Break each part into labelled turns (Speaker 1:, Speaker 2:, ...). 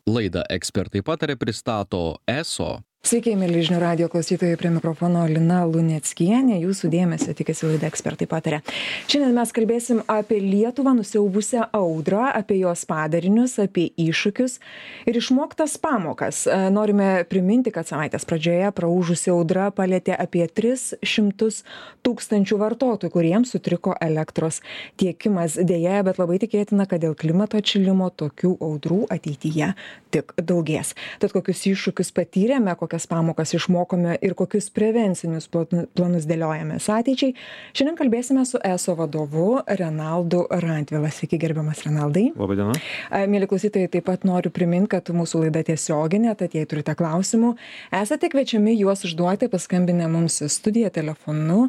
Speaker 1: Laidą Ekspertai pataria pristato ESO.
Speaker 2: Sveiki, mėly žinių radijo klausytojai, prie mikrofono Lina Luneckienė. Jūsų dėmesio tikisi laida Ekspertai pataria. Šiandien mes kalbėsim apie Lietuvą nusiaubusią audrą, apie jos padarinius, apie iššūkius ir išmoktas pamokas. Norime priminti, kad savaitės pradžioje praūžusi audra palėtė apie 300 tūkstančių vartotojų, kuriems sutriko elektros tiekimas. Deja, bet labai tikėtina, kad dėl klimato atšilimo tokių audrų ateityje tik daugės. Tad kokius iššūkius patyrėme, kokias pamokas išmokome ir kokius prevencinius planus dėliojamės ateičiai. Šiandien kalbėsime su ESO vadovu Renaldu Rantvila. Sveiki, gerbiamas Renaldai.
Speaker 3: Labadiena.
Speaker 2: Mėly klausytojai, taip pat noriu priminti, kad mūsų laida tiesioginė, tad jei turite klausimų, esate kviečiami juos užduoti paskambinę mums į studiją telefonu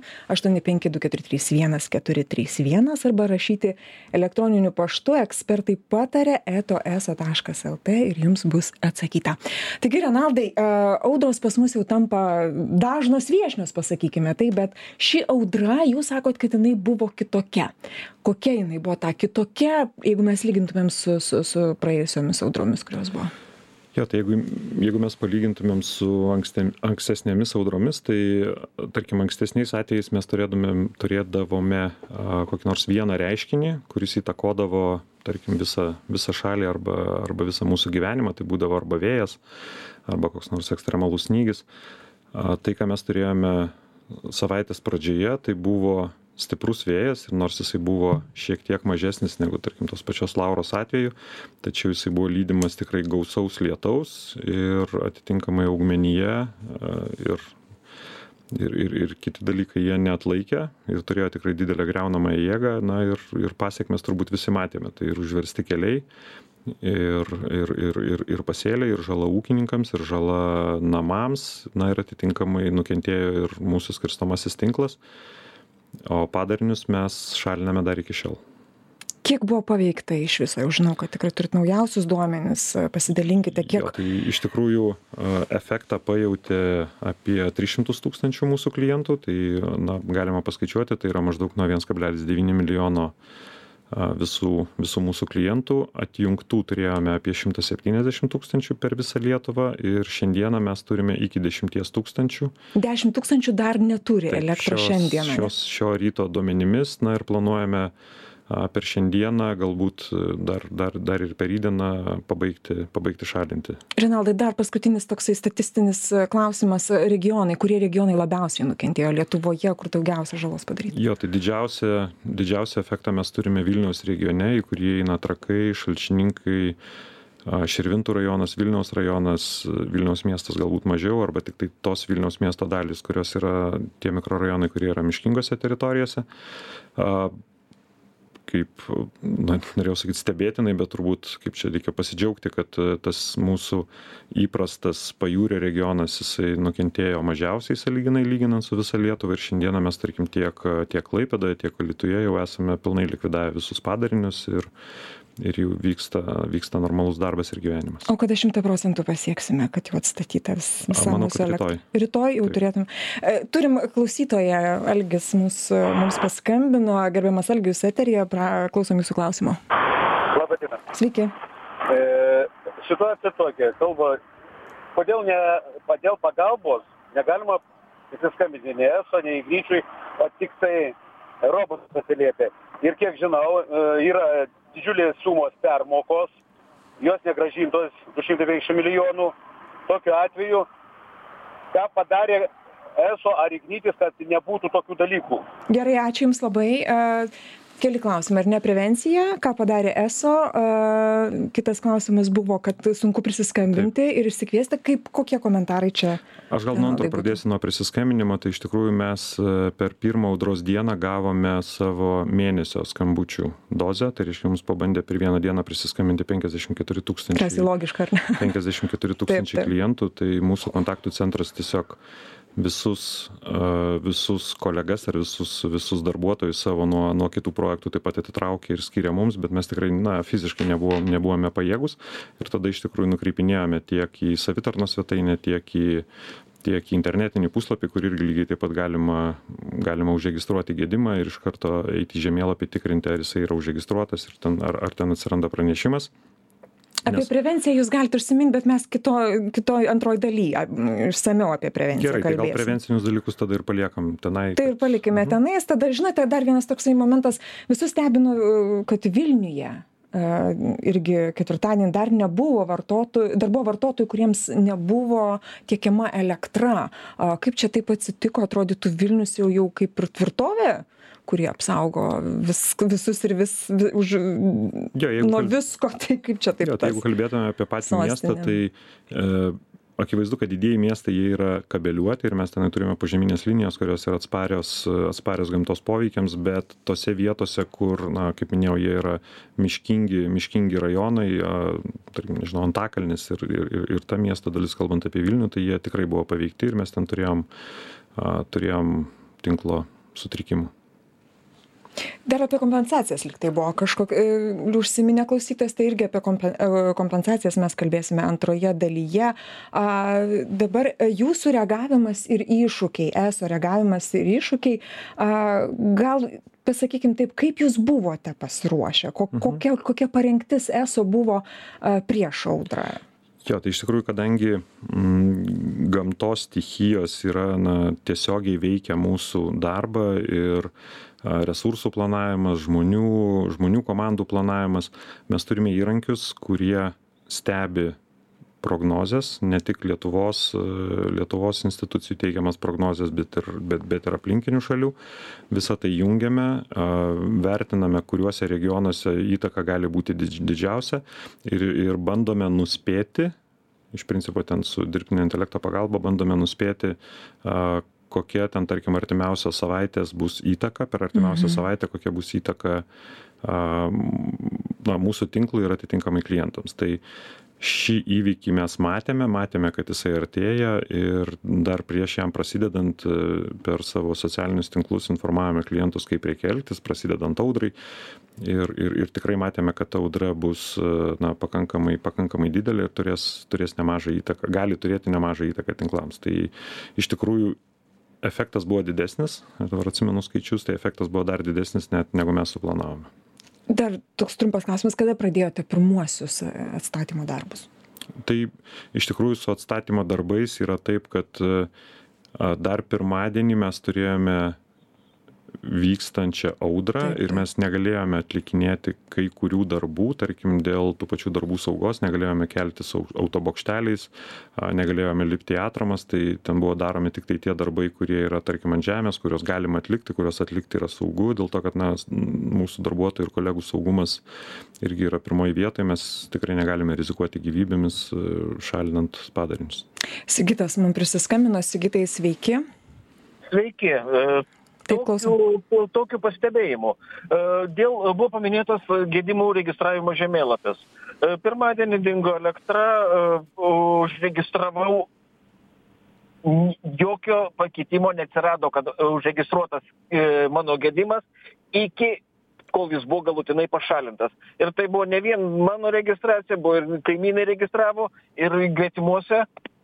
Speaker 2: 852431 arba rašyti elektroniniu paštu ekspertaipataria@eso.lt ir jums bus atsakyta. Taigi, Renaldai, audros pas mus jau tampa dažnos viešnios, pasakykime tai, bet ši audra, jūs sakot, kad jinai buvo kitokia. Kokia jinai buvo ta kitokia, jeigu mes lygintumėm su praėjusiomis audromis, kurios buvo?
Speaker 3: Jo, tai jeigu mes palygintumėm su ankstesnėmis audromis, tai tarkim ankstesniais atvejais mes turėdavome kokį nors vieną reiškinį, kuris įtakodavo, tarkim, visą šalį arba visą mūsų gyvenimą, tai būdavo arba vėjas, arba koks nors ekstremalus snygis. Tai, ką mes turėjome savaitės pradžioje, tai buvo stiprus vėjas ir nors jisai buvo šiek tiek mažesnis negu, tarkim, tos pačios Lauros atveju, tačiau jisai buvo lydimas tikrai gausaus lietaus ir atitinkamai augmenija ir kiti dalykai jie neatlaikė ir turėjo tikrai didelę griaunamąją jėgą, na ir pasiekmes turbūt visi matėme, tai ir užversti keliai, ir pasėliai, ir žala ūkininkams, ir žala namams, na ir atitinkamai nukentėjo ir mūsų skirstomasis tinklas, o padarinius mes šaliname dar iki šiol.
Speaker 2: Kiek buvo paveikta iš viso? Jau žinau, kad tikrai turit naujausius duomenis, pasidalinkite, kiek.
Speaker 3: Jo, tai iš tikrųjų efektą pajautė apie 300 tūkstančių mūsų klientų, tai galima paskaičiuoti, tai yra maždaug nuo 1,9 milijono visų mūsų klientų. Atjungtų turėjome apie 170 tūkstančių per visą Lietuvą ir šiandieną mes turime iki 10 tūkstančių.
Speaker 2: 10 tūkstančių dar neturi elektros šiandieną.
Speaker 3: Šio ryto duomenimis, na ir planuojame per šiandieną, galbūt dar ir per rydieną pabaigti šalinti.
Speaker 2: Renaldai, dar paskutinis toksai statistinis klausimas. Regionai, kurie regionai labiausiai nukentėjo Lietuvoje, kur daugiausia žalos padaryta?
Speaker 3: Jo, tai didžiausią efektą mes turime Vilniaus regione, į kurį eina Trakai, Šalčininkai, Širvintų rajonas, Vilniaus rajonas, Vilniaus miestas galbūt mažiau, arba tik tai tos Vilniaus miesto dalys, kurios yra tie mikrorajonai, kurie yra miškingose teritorijose. Kaip, norėjau sakyti, stebėtinai, bet turbūt, kaip čia reikia pasidžiaugti, kad tas mūsų įprastas pajūrio regionas, jisai nukentėjo mažiausiai sąlyginai lyginant su visa Lietuva ir šiandieną mes, tarkim, tiek Klaipėdoje, tiek Alytuje jau esame pilnai likvidavę visus padarinius ir jau vyksta normalus darbas ir gyvenimas.
Speaker 2: O kada 100% pasieksime, kad jau atstatyta visa mūsų elektra? Rytoj jau turėtume. Turim klausytoją, Algis mums paskambino. Gerbiamas Algis, eteryje, klausom jūsų klausimo.
Speaker 4: Labadiena.
Speaker 2: Sveiki.
Speaker 4: Situacija tokia, kalba, kodėl dėl pagalbos negalima įsiskambinti ne ESO, ne Igničiui, o tik tai robotas atsiliepia. Ir kiek žinau, yra didžiulės sumos permokos, jos negrąžintos 250 milijonų. Tokiu atveju, ką padarė ESO ar Ignitis, kad nebūtų tokių dalykų?
Speaker 2: Gerai, ačiū Jums labai. Keli klausimai, ar ne prevencija, ką padarė ESO? Kitas klausimas buvo, kad sunku prisiskambinti ir išsikviesti. Kokie komentarai čia?
Speaker 3: Aš gal nuo antro pradėsiu nuo prisiskambinimo. Tai iš tikrųjų mes per pirmą audros dieną gavome savo mėnesio skambučių dozę. Tai reiškia, mums pabandė per vieną dieną prisiskambinti 54 tūkstančiai.
Speaker 2: Kas logiška, ar ne?
Speaker 3: 54 tūkstančiai klientų. Tai mūsų kontaktų centras tiesiog visus kolegas ar visus darbuotojus savo nuo kitų projektų taip pat atitraukė ir skyrė mums, bet mes tikrai fiziškai nebuvome pajėgus ir tada iš tikrųjų nukreipinėjome tiek į savitarnos svetainę, tiek į internetinį puslapį, kur irgi lygiai taip pat galima užregistruoti gedimą ir iš karto eiti į žemėlapį tikrinti, ar jisai yra užregistruotas ir ar ten atsiranda pranešimas.
Speaker 2: Apie prevenciją jūs galite užsiminti, bet mes kitoj antroji daly išsamiau apie prevenciją
Speaker 3: kalbėsim. Gerai, tai gal prevencinius dalykus tada ir paliekam tenai.
Speaker 2: Tai ir palikime tenais. Tada, žinote, dar vienas toksai momentas. Visus stebino, kad Vilniuje irgi ketvirtadienį dar buvo vartotojų, kuriems nebuvo tiekiama elektra. Kaip čia taip atsitiko? Atrodytų Vilnius jau kaip ir tvirtovė, kurie apsaugo visus ir nuo visko. Tai kaip čia taip?
Speaker 3: Jeigu kalbėtume apie patį miestą, tai akivaizdu, kad didieji miestai jie yra kabeliuoti ir mes tenai turime požeminės linijos, kurios yra atsparios gamtos poveikiams, bet tose vietose, kur, kaip minėjau, jie yra miškingi rajonai, tarkim, nežinau, Antakalnis ir ta miesto dalis, kalbant apie Vilnių, tai jie tikrai buvo paveikti ir mes ten turėjom tinklo sutrikimų.
Speaker 2: Dar apie kompensacijas lyg tai buvo užsiminę klausytojas, tai irgi apie kompensacijas mes kalbėsime antroje dalyje. Dabar jūsų reagavimas ir iššūkiai, ESO reagavimas ir iššūkiai, gal pasakykim taip, kaip jūs buvote pasiruošę, kokia parengtis ESO buvo prieš audrą?
Speaker 3: Tai iš tikrųjų, kadangi gamtos stichijos yra tiesiogiai veikia mūsų darbą ir resursų planavimas, žmonių komandų planavimas, mes turime įrankius, kurie stebi prognozes, ne tik Lietuvos institucijų teigiamas prognozes, bet ir aplinkinių šalių. Visą tai jungiame, vertiname, kuriuose regionuose įtaka gali būti didžiausia ir bandome nuspėti, iš principo ten su dirbtinio intelekto pagalba bandome nuspėti, kokia ten, tarkim, artimiausios savaitės bus įtaka, per artimiausią savaitę kokia bus įtaka mūsų tinklui ir atitinkamai klientams. Tai šį įvykį mes matėme, kad jisai artėja ir dar prieš jam prasidedant per savo socialinius tinklus informavome klientus, kaip reikia elgtis, prasidedant audrai ir tikrai matėme, kad ta audra bus pakankamai didelė ir turės nemažą įtaką, gali turėti nemažą įtaką tinklams. Tai iš tikrųjų efektas buvo didesnis, dabar atsimenu skaičius, tai efektas buvo dar didesnis net negu mes suplanavome.
Speaker 2: Dar toks trumpas klausimas, kada pradėjote pirmuosius atstatymo darbus?
Speaker 3: Tai iš tikrųjų su atstatymo darbais yra taip, kad dar pirmadienį mes turėjome vykstančią audrą ir mes negalėjome atlikinėti kai kurių darbų, tarkim, dėl tų pačių darbų saugos, negalėjome keltis autobokšteliais, negalėjome lipti į atramas, tai ten buvo daromi tik tai tie darbai, kurie yra, tarkim, ant žemės, kurios galima atlikti, kurios atlikti yra saugu, dėl to, kad mūsų darbuotojų ir kolegų saugumas irgi yra pirmoji vietoje, mes tikrai negalime rizikuoti gyvybėmis, šalinant padarinius.
Speaker 2: Sigitas man prisiskambino. Sigitai, sveiki.
Speaker 4: Sveiki. Tokių pastebėjimų. Buvo paminėtas gedimų registravimo žemėlapis. Pirmadienį dingo elektra, užregistravau, jokio pakeitimo neatsirado, kad užregistruotas mano gedimas iki kol jis buvo galutinai pašalintas. Ir tai buvo ne vien mano registracija, buvo ir kaimynai registravo, ir gretimuose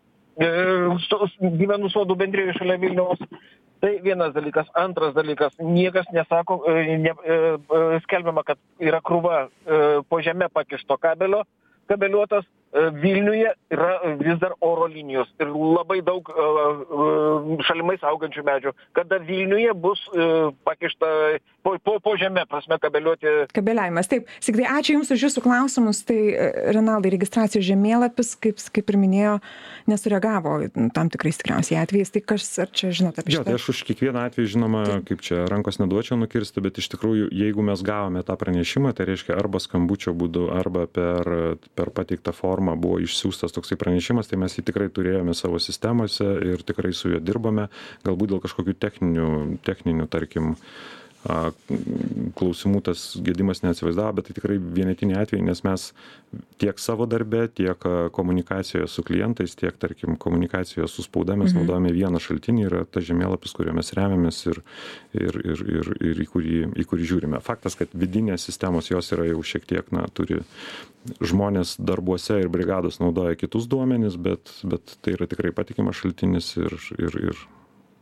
Speaker 4: gyvenu sodų bendrijoj šalia Vilniaus. Tai vienas dalykas. Antras dalykas, niekas nesako, skelbiama, kad yra krūva po žeme pakišto kabeliuotas, Vilniuje yra vis dar oro linijos ir labai daug šalimais augančių medžių. Kada Vilniuje bus pakišta po žeme, prasme, kabeliuoti.
Speaker 2: Kabeliavimas, taip. Sigitai, ačiū Jums už Jūsų klausimus. Tai Renaldai, registracijos žemėlapis, kaip ir minėjo, nesureagavo tam tikrais tikriausiai atvejais. Tai kas, ar čia žinote apie šitą?
Speaker 3: Tai aš už kiekvieną atvejį, žinoma, kaip čia rankos neduočiau nukirsti, bet iš tikrųjų, jeigu mes gavome tą pranešimą, tai reiškia arba skambučio būdu, arba per pateiktą formą buvo išsiųstas toksai pranešimas, tai mes jį tikrai turėjome savo sistemose ir tikrai su juo dirbame, galbūt dėl kažkokių techninių, tarkim, klausimų tas gedimas neatsivaizdavo, bet tai tikrai vienetiniai atvejai, nes mes tiek savo darbe, tiek komunikacijoje su klientais, tiek, tarkim, komunikacijoje su spauda mes naudojame vieną šaltinį, yra tas žemėlapis, kuriuo mes remiamės ir į kurį žiūrime. Faktas, kad vidinės sistemos jos yra jau šiek tiek, turi žmonės darbuose ir brigados naudoja kitus duomenis, bet tai yra tikrai patikimas šaltinis ir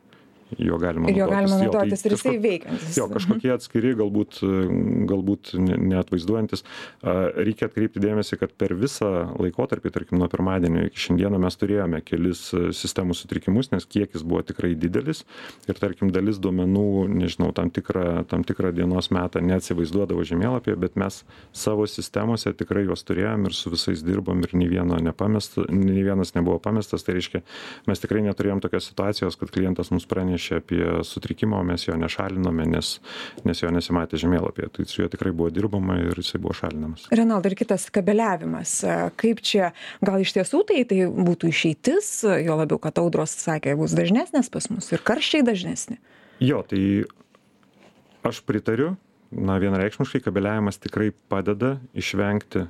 Speaker 3: jo galima
Speaker 2: Ir jo galima naudotis
Speaker 3: tai
Speaker 2: ir jisai veikiantis.
Speaker 3: Jo, kažkokie atskiri, galbūt neatvaizduojantis. Reikia atkreipti dėmesį, kad per visą laikotarpį, tarkim, nuo pirmadienio iki šiandieną mes turėjome kelis sistemų sutrikimus, nes kiekis buvo tikrai didelis ir, tarkim, dalis duomenų, nežinau, tam tikrą dienos metą neatsivaizduodavo žemėlapyje, bet mes savo sistemose tikrai juos turėjom ir su visais dirbom ir nei vienas nebuvo pamestas. Tai reiškia, mes tikrai neturėjom tokios situacijos, kad klientas mums pranešė apie sutrikimą, o mes jo nešalinome, nes jo nesimatė žemėlapyje. Tai su juo tikrai buvo dirbama ir jisai buvo šalinamas.
Speaker 2: Renaldai, ir kitas kabeliavimas. Kaip čia, gal iš tiesų tai būtų išeitis, jo labiau, kad audros, sakė, bus dažnesnės pas mus ir karščiai dažnesni?
Speaker 3: Jo, tai aš pritariu. Vienareikšmiškai kabeliavimas tikrai padeda išvengti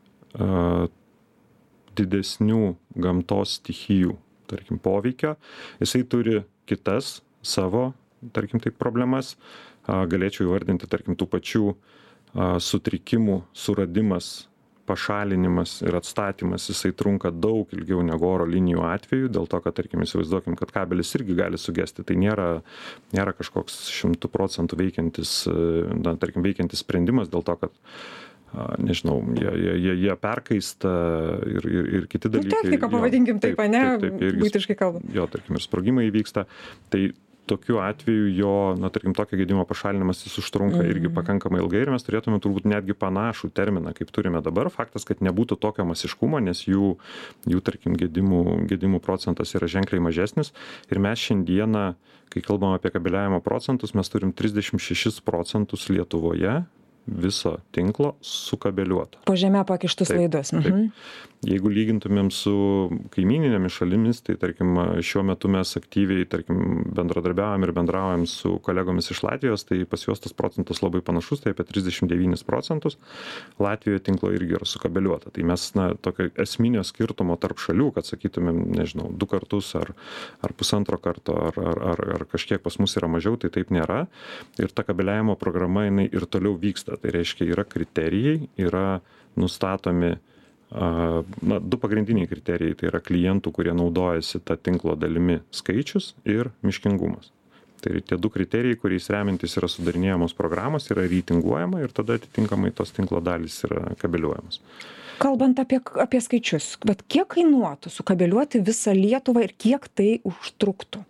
Speaker 3: didesnių gamtos stichijų, tarkim, poveikio. Jisai turi kitas savo, tarkim, taip problemas. Galėčiau įvardinti, tarkim, tų pačių sutrikimų suradimas, pašalinimas ir atstatymas, jisai trunka daug ilgiau negu oro linijų atveju, dėl to, kad, tarkim, įsivaizduokim, kad kabelis irgi gali sugesti. Tai nėra kažkoks 100% veikiantis sprendimas, dėl to, kad nežinau, jie perkaista ir kiti dalykai.
Speaker 2: Technika, pavadinkim taip, ne, buitiškai kalbant.
Speaker 3: Jo, tarkim, ir sprogimai įvyksta. Tai tokiu atveju jo, tarkim, tokio gedimo pašalinimas jis užtrunka irgi pakankamai ilgai ir mes turėtume turbūt netgi panašų terminą, kaip turime dabar. Faktas, kad nebūtų tokio masiškumo, nes jų tarkim, gedimų procentas yra ženkliai mažesnis. Ir mes šiandieną, kai kalbam apie kabeliavimo procentus, mes turim 36% Lietuvoje viso tinklo sukabeliuota.
Speaker 2: Po žemę pakištus laidus.
Speaker 3: Taip. Jeigu lygintumėm su kaimininėmis šalimis, tai tarkim šiuo metu mes aktyviai, tarkim, bendradarbiaujam ir bendraujam su kolegomis iš Latvijos, tai pas juos tas procentas labai panašus, tai apie 39%. Latvijoje tinklo irgi yra sukabeliuota. Tai mes, tokio esminio skirtumo tarp šalių, kad sakytumėm, nežinau, 2 kartus ar pusantro karto, ar kažkiek pas mus yra mažiau, tai taip nėra. Ir ta kabeliavimo programa, jinai ir toliau vyksta. Tai reiškia, yra kriterijai, yra nustatomi 2 pagrindiniai kriterijai, tai yra klientų, kurie naudojasi tą tinklo dalimi skaičius ir miškingumas. Tai tie 2 kriterijai, kuriais remiantis yra sudarinėjamos programos, yra reitinguojama ir tada atitinkamai tos tinklo dalys yra kabeliuojamos.
Speaker 2: Kalbant apie skaičius, bet kiek kainuotų sukabeliuoti visą Lietuvą ir kiek tai užtruktų?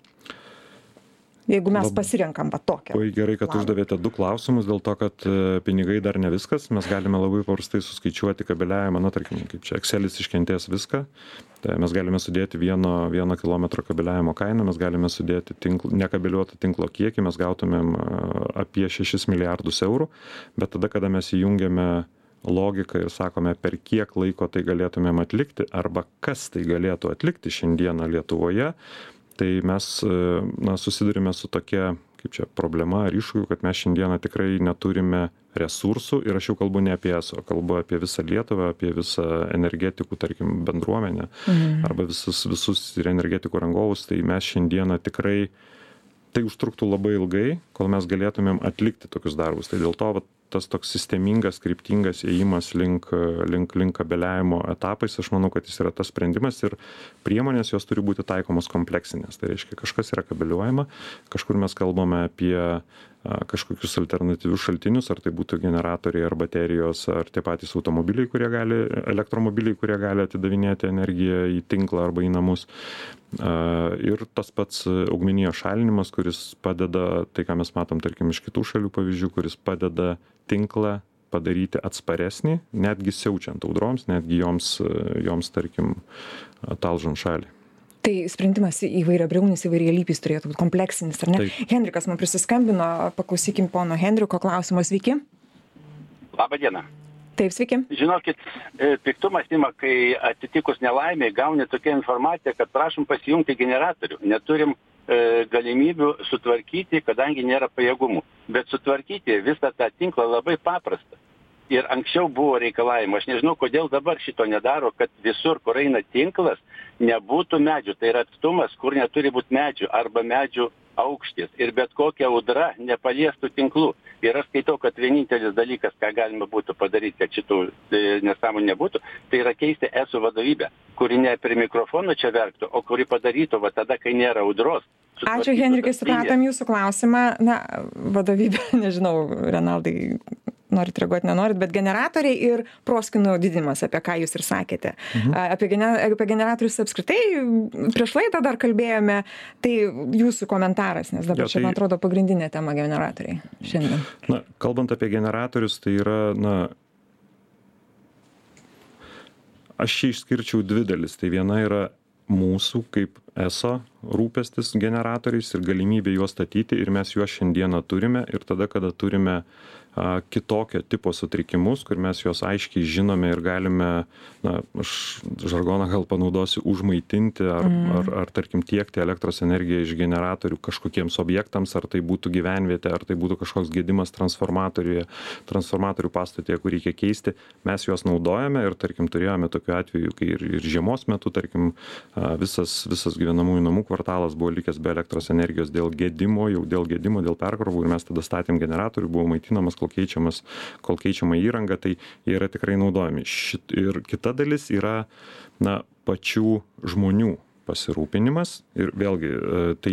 Speaker 2: Jeigu mes pasirenkam tokią.
Speaker 3: Labai gerai, kad uždavėte 2 klausimus, dėl to, kad pinigai dar ne viskas. Mes galime labai paprastai suskaičiuoti kabeliavimą, tarkim, kaip čia Excelis iškentės viską. Tai mes galime sudėti 1 kilometro kabeliavimo kainą, mes galime sudėti nekabeliuotą tinklo kiekį, mes gautumėm apie 6 milijardus eurų, bet tada, kada mes įjungiame logiką ir sakome, per kiek laiko tai galėtumėm atlikti, arba kas tai galėtų atlikti šiandieną Lietuvoje, tai mes susidurime su tokia, kaip čia, problema ar iššūkiu, kad mes šiandieną tikrai neturime resursų ir aš jau kalbu ne apie ESO, kalbu apie visą Lietuvą, apie visą energetikų, tarkim, bendruomenę arba visus ir energetikų rangovus, tai mes šiandieną tikrai, tai užtruktų labai ilgai, kol mes galėtumėm atlikti tokius darbus. Tai dėl to tas toks sistemingas, kryptingas ėjimas link kabeliavimo etapais, aš manau, kad jis yra tas sprendimas ir priemonės jos turi būti taikomos kompleksinės. Tai reiškia, kažkas yra kabeliuojama, kažkur mes kalbame apie kažkokius alternatyvius šaltinius, ar tai būtų generatoriai, ar baterijos, ar tie patys automobiliai, elektromobiliai, kurie gali atidavinėti energiją į tinklą arba į namus. Ir tas pats augmenijos šalinimas, kuris padeda, tai ką mes matom, tarkim, iš kitų šalių pavyzdžių, kuris padeda tinklą padaryti atsparesnį, netgi siaučiant audroms, netgi joms tarkim, talžant šalį.
Speaker 2: Tai sprendimas įvairiabriaunis, įvairialypis turėtų būti kompleksinis, ar ne?
Speaker 3: Taip.
Speaker 2: Henrikas man prisiskambino, paklausykim pono Henriko klausimo. Sveiki.
Speaker 5: Labą dieną.
Speaker 2: Taip, sveiki.
Speaker 5: Žinokit, piktumas ima, kai atsitikus nelaimė gauni tokią informaciją, kad prašom pasijungti generatorių. Neturim galimybių sutvarkyti, kadangi nėra pajėgumų. Bet sutvarkyti visą tą tinklą labai paprasta. Ir anksčiau buvo reikalavimo. Aš nežinau, kodėl dabar šito nedaro, kad visur, kur eina tinklas, nebūtų medžių. Tai yra atstumas, kur neturi būti medžių arba medžių aukštis. Ir bet kokia audra nepaliestų tinklų. Ir aš skaitau, kad vienintelis dalykas, ką galima būtų padaryti, kad šitų nesąmonė nebūtų, tai yra keisti ESO vadovybę, kuri ne prie mikrofonų čia verktų, o kuri padarytų tada, kai nėra audros,
Speaker 2: Ačiū, Henrikai, supratom jūsų klausimą. Na, vadovybė, nežinau, Renaldai, norit reaguoti, nenorit, bet generatoriai ir proskynų didinimas, apie ką jūs ir sakėte. Apie generatorius apskritai prieš laidą dar kalbėjome, tai jūsų komentaras, nes dabar čia, man atrodo, pagrindinė tema generatoriai šiandien.
Speaker 3: Na, kalbant apie generatorius, tai yra, aš čia išskirčiau dvi dalis. Tai viena yra mūsų kaip ESO rūpestis generatoriais ir galimybė juos statyti, ir mes juos šiandieną turime, ir tada, kada turime kitokio tipo sutrikimus, kur mes juos aiškiai žinome ir galime, aš žargoną gal panaudosiu, užmaitinti ar tarkim tiekti elektros energiją iš generatorių kažkokiems objektams, ar tai būtų gyvenvietė, ar tai būtų kažkoks gedimas transformatorių pastatėje, kur reikia keisti, mes juos naudojame ir tarkim turėjome tokiu atveju, kai ir žiemos metu, tarkim, visas gyvenamųjų namų kvartalas buvo likęs be elektros energijos dėl gedimo, dėl perkrovų, ir mes tada statėm generatorių, buvo maitinamas, kol keičiama įranga, tai jie yra tikrai naudojami. Ir kita dalis yra pačių žmonių pasirūpinimas, ir vėlgi tai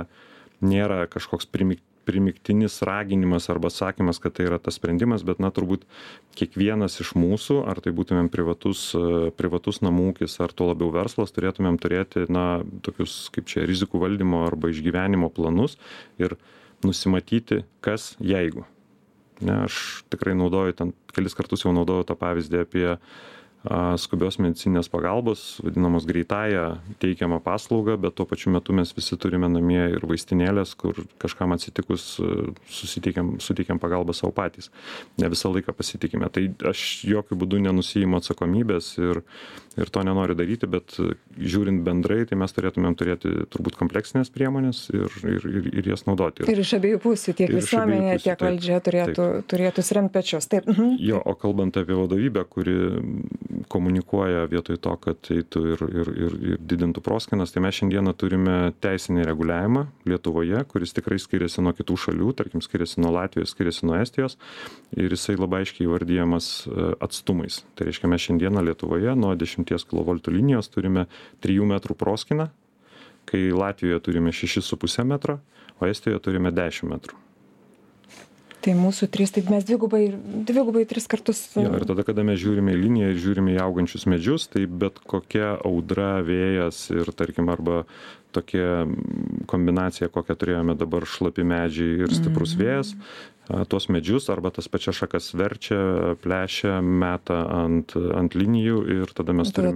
Speaker 3: nėra kažkoks primygtinis raginimas arba sakymas, kad tai yra tas sprendimas, bet turbūt kiekvienas iš mūsų, ar tai būtumėm privatus namų ūkis, ar tuo labiau verslas, turėtumėm turėti tokius kaip čia rizikų valdymo arba išgyvenimo planus ir nusimatyti, kas jeigu. Aš tikrai naudoju, kelis kartus jau naudoju tą pavyzdį apie skubios medicininės pagalbos, vadinamos greitąją teikiamą paslaugą, bet tuo pačiu metu mes visi turime namie ir vaistinėlės, kur kažkam atsitikus suteikiam pagalbą savo patys. Ne visą laiką pasitikime. Tai aš jokių būdų nenusiimu atsakomybės ir to nenoriu daryti, bet žiūrint bendrai, tai mes turėtumėm turėti turbūt kompleksinės priemonės ir jas naudoti.
Speaker 2: Ir iš abiejų pusių, tiek visuomenė, tiek valdžia turėtų sremt pečius. Taip.
Speaker 3: Jo, o kalbant apie vadovybę, kuri komunikuoja vietoj to, kad eitų ir didintų proskynas, tai mes šiandieną turime teisinį reguliavimą Lietuvoje, kuris tikrai skiriasi nuo kitų šalių, tarkim, skiriasi nuo Latvijos, skiriasi nuo Estijos, ir jisai labai aiškiai įvardyjamas atstumais. Tai reiškia, mes šiandieną Lietuvoje nuo 10 kV linijos turime 3 metrų proskyną, kai Latvijoje turime 6,5 metro, o Estijoje turime 10 metrų.
Speaker 2: Tai mūsų 3, tai mes dvigubai 3 kartus.
Speaker 3: Jo, ir tada, kada mes žiūrime į liniją ir žiūrime į augančius medžius, tai bet kokia audra, vėjas ir, tarkim, arba tokia kombinacija, kokią turėjome dabar, šlapi medžiai ir stiprus vėjas, tuos medžius arba tas pačias šakas verčia, plešia, meta ant linijų, ir tada mes turime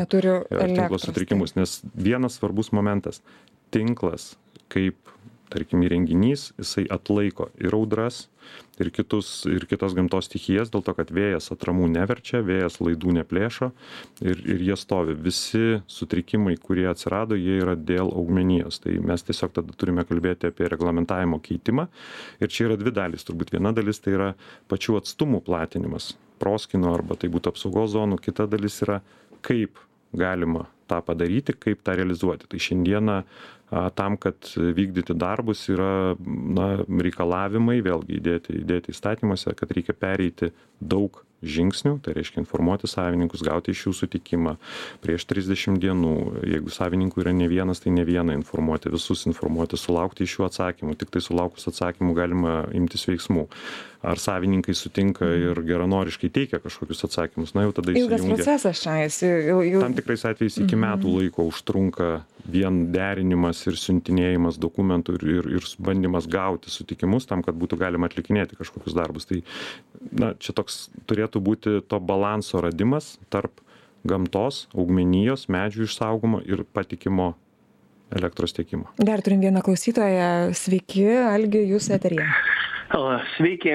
Speaker 3: tinklo sutrikimus. Nes vienas svarbus momentas - tinklas kaip, tarkim, įrenginys, jisai atlaiko ir audras, ir kitas gamtos stichijas, dėl to, kad vėjas atramų neverčia, vėjas laidų neplėšo, ir jie stovi. Visi sutrikimai, kurie atsirado, jie yra dėl augmenijos. Tai mes tiesiog tada turime kalbėti apie reglamentavimo keitimą. Ir čia yra dvi dalys. Turbūt viena dalis tai yra pačių atstumų platinimas, proskynų arba tai būtų apsaugos zonų. Kita dalis yra, kaip galima tą padaryti, kaip tą realizuoti. Tai šiandieną tam, kad vykdyti darbus, yra reikalavimai, vėlgi įdėti įstatymuose, kad reikia pereiti daug žingsnių, tai reiškia informuoti savininkus, gauti iš jų sutikimą prieš 30 dienų. Jeigu savininkų yra ne vienas, tai ne vieną informuoti, visus informuoti, sulaukti iš jų atsakymų. Tik tai sulaukus atsakymų galima imtis veiksmų. Ar savininkai sutinka ir geranoriškai teikia kažkokius atsakymus, jau tada įsijungia.
Speaker 2: Ilgas procesas čia,
Speaker 3: Tam tikrais atvejais iki metų laiko užtrunka vien derinimas ir siuntinėjimas dokumentų ir bandymas gauti sutikimus tam, kad būtų galima atlikinėti kažkokius darbus. Tai čia toks turėtų būti to balanso radimas tarp gamtos, augmenijos, medžių išsaugomo ir patikimo elektros tiekimo.
Speaker 2: Dar turim vieną klausytoją. Sveiki, Algi, jūs eteryje.
Speaker 6: Sveiki.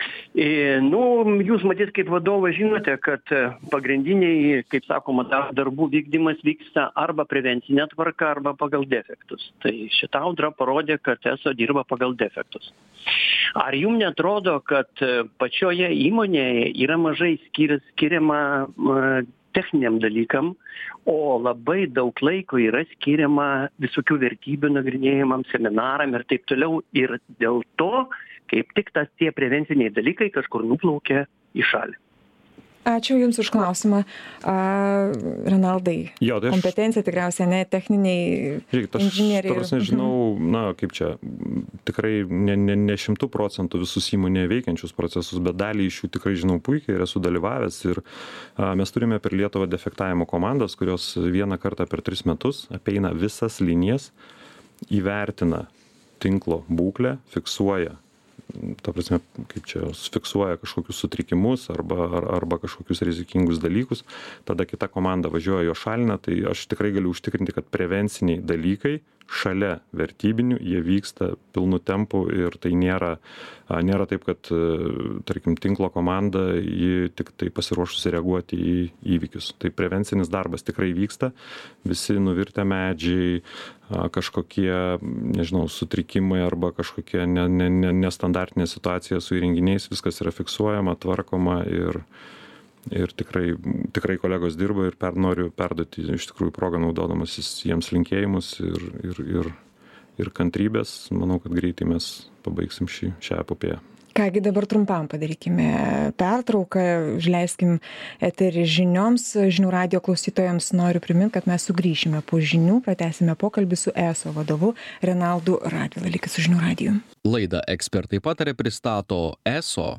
Speaker 6: Jūs matyt kaip vadovas žinote, kad pagrindiniai, kaip sakoma, darbų vykdymas vyksta arba prevencinė tvarka, arba pagal defektus. Tai šita audra parodė, kad ESO dirba pagal defektus. Ar jums netrodo, kad pačioje įmonėje yra mažai skiriama techniniam dalykam, o labai daug laiko yra skiriama visokių vertybių nagrinėjimam, seminaram ir taip toliau, ir dėl to kaip tik tie prevenciniai dalykai kažkur nuplaukia į šalį?
Speaker 2: Ačiū Jums už klausimą. Renaldai,
Speaker 3: Jo, tai aš-
Speaker 2: kompetencija tikriausiai, ne techniniai
Speaker 3: Žiūrėkit, aš
Speaker 2: inžinieriai.
Speaker 3: ta prasme žinau, na, kaip čia, tikrai ne 100% visus įmonėje veikiančius procesus, bet dalį iš jų tikrai žinau puikiai ir esu dalyvavęs. Ir mes turime per Lietuvą defektavimo komandas, kurios vieną kartą per 3 metus apeina visas linijas, įvertina tinklo būklę, fiksuoja, ta prasme, kaip čia, fiksuoja kažkokius sutrikimus arba kažkokius rizikingus dalykus, tada kita komanda važiuoja jo šalina, tai aš tikrai galiu užtikrinti, kad prevenciniai dalykai šalia vertybinių, jie vyksta pilnu tempu ir tai nėra taip, kad, tarkim, tinklo komanda, ji tik tai pasiruošusi reaguoti į įvykius. Tai prevencinis darbas tikrai vyksta, visi nuvirtę medžiai, kažkokie, nežinau, sutrikimai arba kažkokie nestandartinė situacija su įrenginiais, viskas yra fiksuojama, tvarkoma ir tikrai kolegos dirba ir noriu perduoti iš tikrųjų progą naudodamasis jiems linkėjimus ir kantrybės. Manau, kad greitai mes pabaigsim šią epopėją.
Speaker 2: Kągi dabar trumpam padarykime pertrauką, užleiskim eterį žinioms. Žinių radijo klausytojams noriu priminti, kad mes sugrįšime po žinių, pratęsime pokalbį su ESO vadovu Renaldu Radvila. Likit su Žinių radiju.
Speaker 1: Laidą Ekspertai pataria pristato ESO.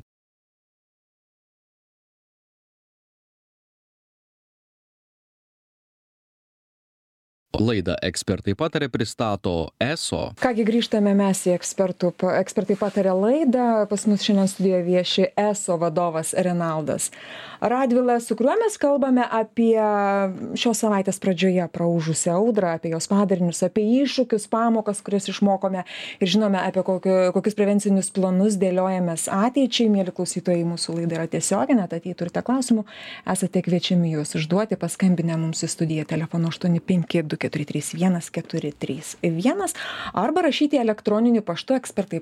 Speaker 1: Laidą Ekspertai pataria pristato ESO.
Speaker 2: Kągi grįžtame mes į Ekspertai pataria laidą. Pas mus šiandien studijoje vieši ESO vadovas Renaldas Radvilas, su kuriuo mes kalbame apie šios savaitės pradžioje praūžusią audrą, apie jos padarinius, apie iššūkius, pamokas, kurias išmokome ir žinome, apie kokius prevencinius planus dėliojamės ateičiai. Mieli klausytojai, mūsų laida yra tiesioginė, tad jei turite klausimų, esate kviečiami juos užduoti, paskambinę mums į studiją telefonu 852-431-431 arba rašyti elektroniniu paštu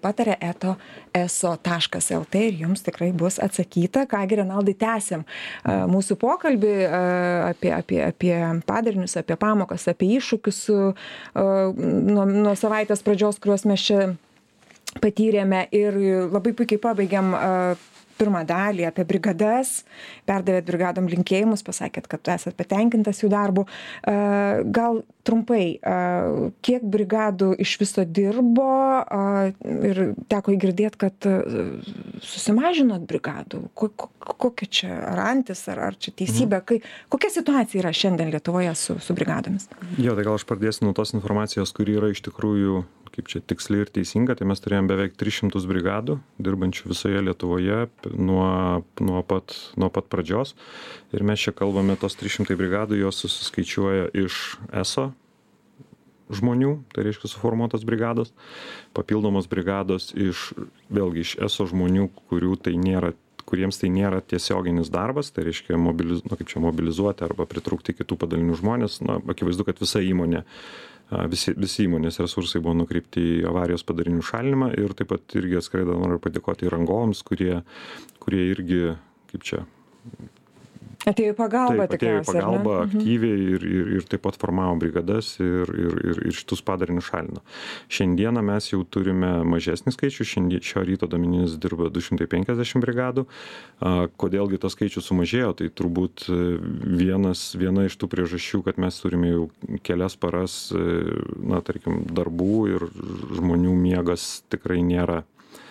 Speaker 2: ekspertaipataria@eso.lt ir jums tikrai bus atsakyta. Kągi, Renaldai, tęsiam mūsų pokalbį apie padarinius, apie pamokas, apie iššūkius nuo savaitės pradžios, kuriuos mes čia patyrėme ir labai puikiai pabaigiam pirmą dalį apie brigadas, perdavėt brigadom linkėjimus, pasakėt, kad esat patenkintas jų darbu. Gal trumpai, kiek brigadų iš viso dirbo ir teko girdėti, kad susimažinot brigadų? Kokia čia rantis, ar čia teisybė? Kokia situacija yra šiandien Lietuvoje su brigadomis?
Speaker 3: Jo, tai gal aš pradėsiu nuo tos informacijos, kuri yra iš tikrųjų, kaip čia, tiksli ir teisinga. Tai mes turėjom beveik 300 brigadų, dirbančių visoje Lietuvoje nuo pat pradžios. Ir mes čia kalbame, tos 300 brigadų, jos susiskaičiuoja iš ESO žmonių, tai reiškia suformuotos brigados, papildomos brigados vėlgi iš ESO žmonių, kuriems tai nėra tiesioginis darbas, tai reiškia mobilizuoti arba pritraukti kitų padalinių žmonės. Akivaizdu, kad visa įmonė, visi įmonės resursai buvo nukreipti į avarijos padarinių šalinimą ir taip pat irgi atskirai noriu padėkoti ir rangovams, kurie irgi, kaip čia,
Speaker 2: atėjo į pagalbą,
Speaker 3: aktyviai ir taip pat formavo brigadas ir šitus padarinius šalino. Šiandieną mes jau turime mažesnį skaičių, šio ryto duomenimis dirba 250 brigadų. Kodėlgi tas skaičius sumažėjo, tai turbūt viena iš tų priežasčių, kad mes turime jau kelias paras, tarkim, darbų ir žmonių miegas tikrai nėra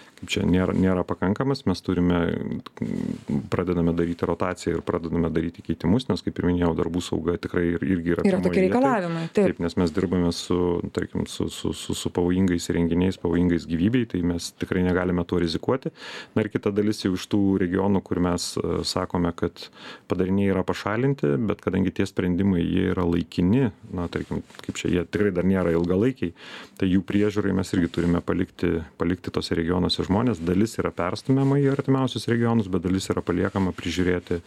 Speaker 3: pakankamas. Mes pradedame daryti rotaciją ir pradedame daryti keitimus, nes, kaip ir minėjau, darbų sauga tikrai irgi yra
Speaker 2: tokie reikalavimai.
Speaker 3: Taip, nes mes dirbame su pavojingais įrenginiais, pavojingais gyvybei, tai mes tikrai negalime tuo rizikuoti. Na ir kita dalis jau iš tų regionų, kur mes sakome, kad padariniai yra pašalinti, bet kadangi tie sprendimai jie yra laikini, tarkim, kaip čia, jie tikrai dar nėra ilgalaikiai, tai jų priežiūrai mes irgi turime palikti tose regionuose žmonės. Dalis yra perstumiama į artimiausius regionus, bet dalis yra paliekama prižiūrėti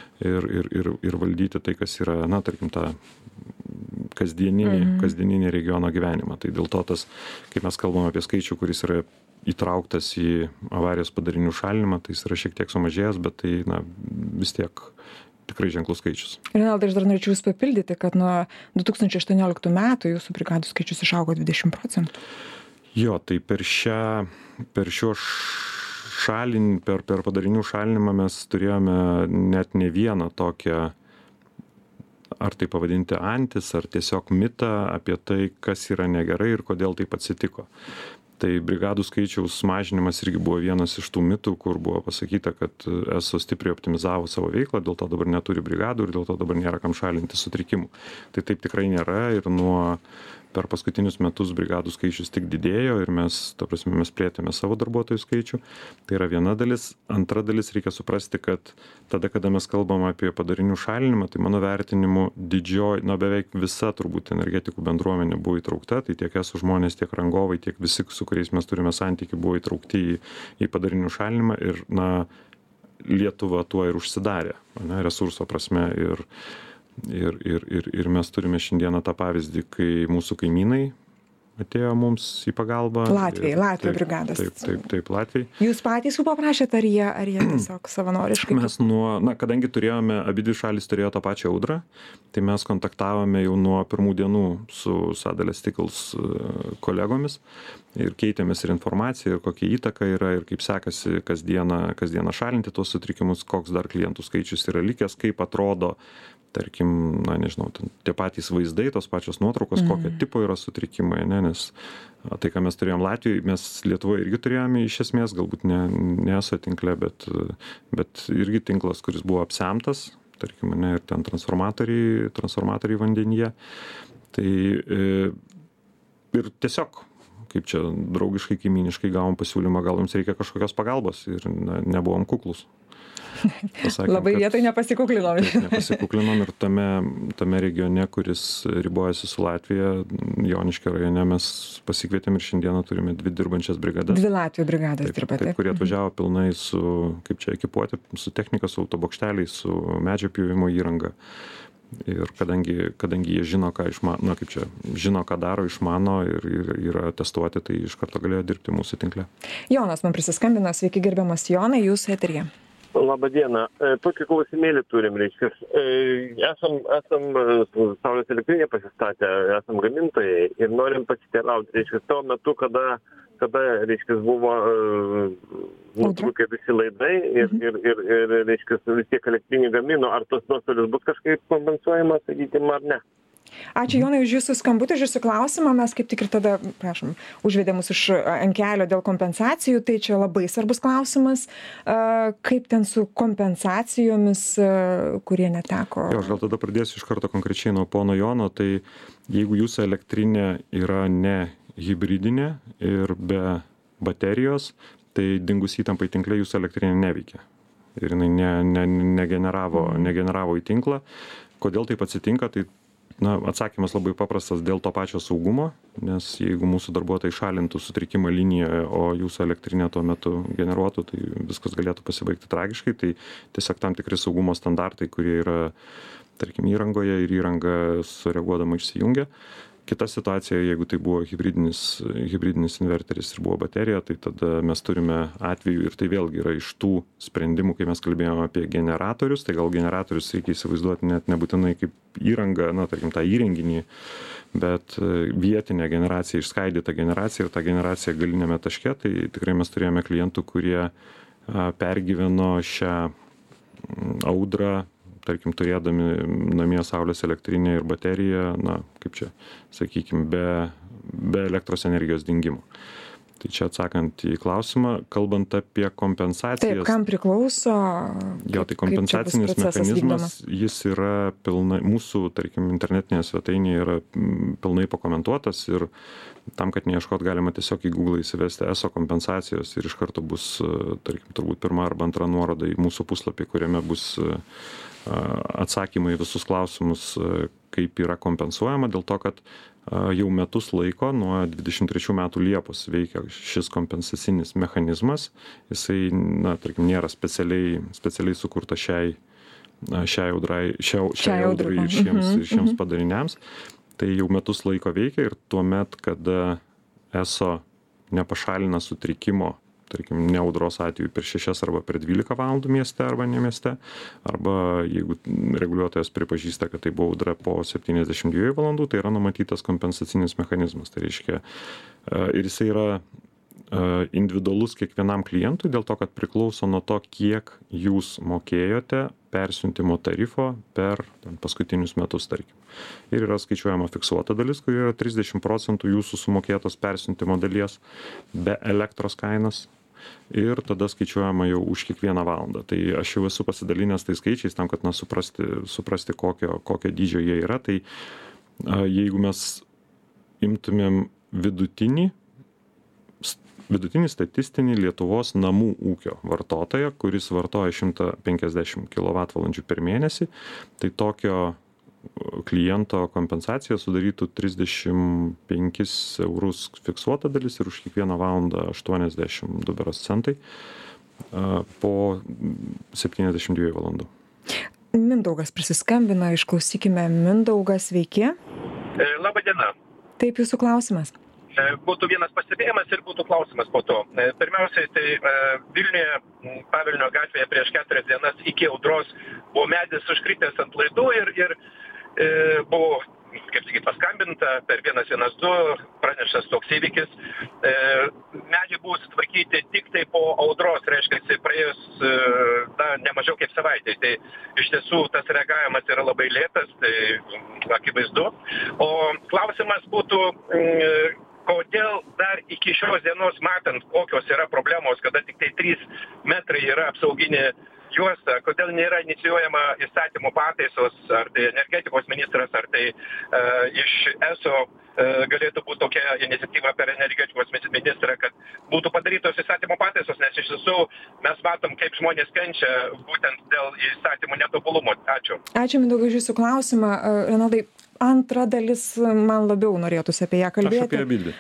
Speaker 3: ir valdyti tai, kas yra, tarkim, tą kasdieninį regiono gyvenimą. Tai dėl to tas, kai mes kalbame apie skaičių, kuris yra įtrauktas į avarijos padarinių šalinimą, tai jis yra šiek tiek sumažėjęs, bet tai vis tiek tikrai ženklus skaičius.
Speaker 2: Renaldai, aš dar norėčiau Jūs papildyti, kad nuo 2018 metų Jūsų brigadų skaičius išaugo 20%.
Speaker 3: Jo, tai per šiuos per padarinių šalinimą mes turėjome net ne vieną tokią, ar tai pavadinti antis, ar tiesiog mitą apie tai, kas yra negerai ir kodėl taip atsitiko. Tai brigadų skaičiaus mažinimas irgi buvo vienas iš tų mitų, kur buvo pasakyta, kad ESO stipriai optimizavo savo veiklą, dėl to dabar neturi brigadų ir dėl to dabar nėra kam šalinti sutrikimų. Tai taip tikrai nėra ir per paskutinius metus brigadų skaičius tik didėjo ir mes plėtėme savo darbuotojų skaičių. Tai yra viena dalis. Antra dalis, reikia suprasti, kad tada, kada mes kalbam apie padarinių šalinimą, tai mano vertinimu beveik visa turbūt energetikų bendruomenė buvo įtraukta, tai tiek ESO žmonės, tiek rangovai, tiek visi, su kuriais mes turime santykį, buvo įtraukti į padarinių šalinimą ir Lietuva tuo ir užsidarė, resurso prasme ir mes turime šiandieną tą pavyzdį, kai mūsų kaimynai atėjo mums į pagalbą.
Speaker 2: Latvijų brigados.
Speaker 3: Taip, Latvijai.
Speaker 2: Jūs patys jų paprašėte, ar jie tiesiog savanoriškai?
Speaker 3: Mes kadangi abidvi šalys turėjo tą pačią audrą, tai mes kontaktavome jau nuo pirmų dienų su Sadalės Stickles kolegomis ir keitėmės ir informaciją, ir kokia įtaka yra, ir kaip sekasi kasdieną šalinti tuos sutrikimus, koks dar klientų skaičius yra likęs, kaip atrodo, tarkim, tie patys vaizdai, tos pačios nuotraukos, kokio tipo yra sutrikimai, nes tai, ką mes turėjom Latvijoje, mes Lietuvoje irgi turėjome iš esmės, galbūt ne ESO tinkle, bet irgi tinklas, kuris buvo apsemtas, tarkim, ir ten transformatoriai vandenyje. Tai ir tiesiog, kaip čia draugiškai, kaimyniškai gavom pasiūlymą, gal jums reikia kažkokios pagalbos ir nebuvom kuklus. Pasakėm,
Speaker 2: labai vietoj nepasikuklinom.
Speaker 3: Nepasikuklinom ir tame regione, kuris ribojasi su Latvija, Joniškio rajone, mes pasikvietėm ir šiandieną turime 2 dirbančias brigadas. 2
Speaker 2: Latvijų brigadas dirba.
Speaker 3: Taip, kurie atvažiavo pilnai ekipuoti, su technika, su autobokšteliais, su medžio pjovimo įranga. Ir kadangi jie žino, žino, ką daro, išmano ir yra testuoti, tai iš karto galėjo dirbti mūsų tinkle.
Speaker 2: Jonas man prisiskambino, sveiki gerbiamas Jonai, jūs eteryje.
Speaker 7: Labą dieną. Tokį klausimėlį turim, reiškia. Esam saulės elektrinę pasistatę, esam gamintojai ir norim pasiteirauti, reiškia, tuo metu, kada reiškia, buvo nutrūkę visi laidai ir reiškia, vis tiek elektrinį gamino, ar tos nuostolius bus kažkaip kompensuojama, sakykime, ar ne?
Speaker 2: Ačiū Jonai už jūsų skambutį, už jūsų klausimą. Mes kaip tik ir tada, prašom, užvedėm mus ant kelio dėl kompensacijų, tai čia labai svarbus klausimas. Kaip ten su kompensacijomis, kurie neteko?
Speaker 3: Aš gal tada pradėsiu iš karto konkrečiai nuo pono Jono. Tai jeigu jūsų elektrinė yra ne hibridinė ir be baterijos, tai dingus įtampai tinkle jūsų elektrinė neveikia. Ir jinai negeneravo į tinklą. Kodėl taip atsitinka? Tai atsakymas labai paprastas dėl to pačio saugumo, nes jeigu mūsų darbuotojai šalintų sutrikimą linijoje, o jūsų elektrinė tuo metu generuotų, tai viskas galėtų pasibaigti tragiškai. Tai tiesiog tam tikri saugumo standartai, kurie yra, tarkim, įrangoje ir įranga sureaguodama išsijungia. Kita situacija, jeigu tai buvo hibridinis inverteris ir buvo baterija, tai tada mes turime atvejų ir tai vėlgi yra iš tų sprendimų, kai mes kalbėjome apie generatorius, tai gal generatorius reikia įsivaizduoti net nebūtinai kaip įranga, tarkim, tą įrenginį, bet vietinė generacija, išskaidyta generacija ir ta generacija galinėme taške, tai tikrai mes turėjome klientų, kurie pergyveno šią audrą, tarkim, turėdami namie saulės elektrinę ir bateriją, sakykime, be elektros energijos dingimo. Tai čia atsakant į klausimą, kalbant apie kompensacijas.
Speaker 2: Taip, kam priklauso?
Speaker 3: Jo, tai kompensacinis mechanizmas, jis yra pilnai, mūsų, tarkim, internetinėje svetainėje yra pilnai pakomentuotas ir tam, kad neieškot, galima tiesiog į Google įsivesti ESO kompensacijos ir iš karto bus, tarkim, turbūt pirma arba antra nuoroda į mūsų puslapį, kuriame bus atsakymai visus klausimus, kaip yra kompensuojama, dėl to, kad jau metus laiko, nuo 23 metų Liepos veikia šis kompensacinis mechanizmas. Jisai, tarkim, nėra specialiai sukurta šiai audrai ir šiems padariniams. Tai jau metus laiko veikia ir tuomet, kada ESO nepašalina sutrikimo, tarkim, ne audros atveju per 6 arba per 12 valandų mieste arba ne mieste, arba jeigu reguliuotojas pripažįsta, kad tai buvo audra po 72 valandų, tai yra numatytas kompensacinis mechanizmas. Tai reiškia, ir jisai yra individualus kiekvienam klientui dėl to, kad priklauso nuo to, kiek jūs mokėjote persiuntimo tarifo per paskutinius metus, tarkim. Ir yra skaičiuojama fiksuota dalis, kur yra 30% jūsų sumokėtos persiuntimo dalies be elektros kainos. Ir tada skaičiuojama jau už kiekvieną valandą. Tai aš jau esu pasidalinęs tai skaičiais tam, kad suprasti kokio dydžio jie yra. Tai jeigu mes imtumėm vidutinį statistinį Lietuvos namų ūkio vartotoją, kuris vartoja 150 kWh per mėnesį, tai tokio kliento kompensacija sudarytų 35 eurus fiksuota dalis ir už kiekvieną valandą 82 berods centai po 72 valandų.
Speaker 2: Mindaugas prisiskambino, išklausykime Mindaugą, sveiki.
Speaker 8: Labą dieną.
Speaker 2: Taip, jūsų klausimas.
Speaker 8: Būtų vienas pastebėjimas ir būtų klausimas po to. Pirmiausiai, tai Vilniuje, Pavilnio gatvėje prieš 4 dienas iki audros buvo medis užkritęs ant laidų ir buvo, kaip sakyti, paskambinta per 112, praneštas toks įvykis. Medžiai buvo sutvarkyti tik tai po audros, reiškia, praėjus ne mažiau kaip savaitė. Tai iš tiesų tas reagavimas yra labai lėtas, tai akivaizdu. O klausimas būtų, kodėl dar iki šios dienos, matant, kokios yra problemos, kada tik tai 3 metrai yra apsauginė juosta, kodėl nėra inicijuojama įstatymų pataisos, ar tai energetikos ministras, ar tai iš ESO galėtų būti tokia iniciatyva per energetikos ministrą, kad būtų padarytos įstatymų pataisos, nes iš tiesų mes matom, kaip žmonės kenčia būtent dėl įstatymų netobulumo. Ačiū.
Speaker 2: Ačiū, Mindaugai, už jūsų klausimą. Renaldai, antra dalis man labiau norėtųsi apie ją kalbėti.
Speaker 3: Aš apie abidvi.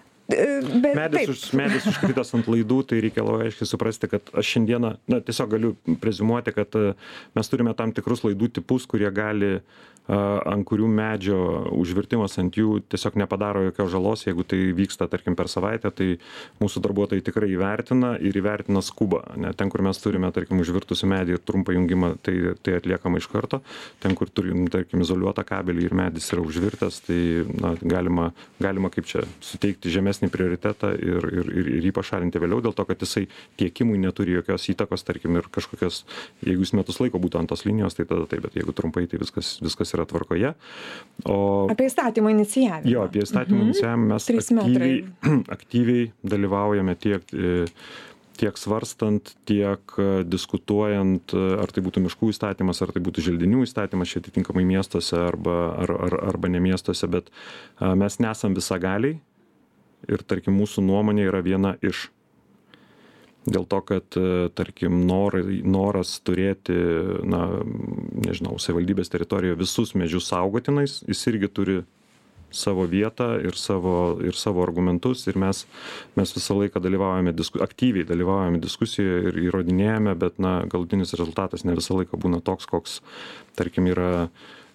Speaker 3: Medis užkritęs ant laidų, tai reikia labai aiškiai suprasti, kad aš šiandieną, tiesiog galiu preziumuoti, kad mes turime tam tikrus laidų tipus, kurie gali, ant kurių medžio užvirtimas ant jų tiesiog nepadaro jokios žalos, jeigu tai vyksta, tarkim, per savaitę, tai mūsų darbuotojai tikrai įvertina skubą. Ten, kur mes turime, tarkim, užvirtusi medį ir trumpą jungimą, tai atliekama iš karto. Ten, kur turim, tarkim, izoliuotą kabelį ir medis yra užvirtas, tai galima kaip čia suteikti žemesnį prioritetą ir jį pašalinti vėliau, dėl to, kad jisai tiekimui neturi jokios įtakos, tarkim, ir kažkokios, jeigu jis metus laiko būtų ant tos linijos, tai tada taip, bet jeigu trumpai, tai viskas yra tvarkoje. Apie
Speaker 2: įstatymų inicijavimą.
Speaker 3: Jo, apie įstatymų inicijavimą mes aktyviai dalyvaujame tiek svarstant, tiek diskutuojant, ar tai būtų miškų įstatymas, ar tai būtų želdinių įstatymas, čia atitinkamai miestuose arba ne miestuose, bet mes nesam visagaliai ir, tarkim, mūsų nuomonė yra viena iš. Dėl to, kad, tarkim, noras turėti, savivaldybės teritorijoje visus medžius saugotinais, jis irgi turi savo vietą ir savo argumentus ir mes visą laiką aktyviai dalyvaujame diskusijoje ir įrodinėjame, bet galutinis rezultatas ne visą laiką būna toks, koks, tarkim, yra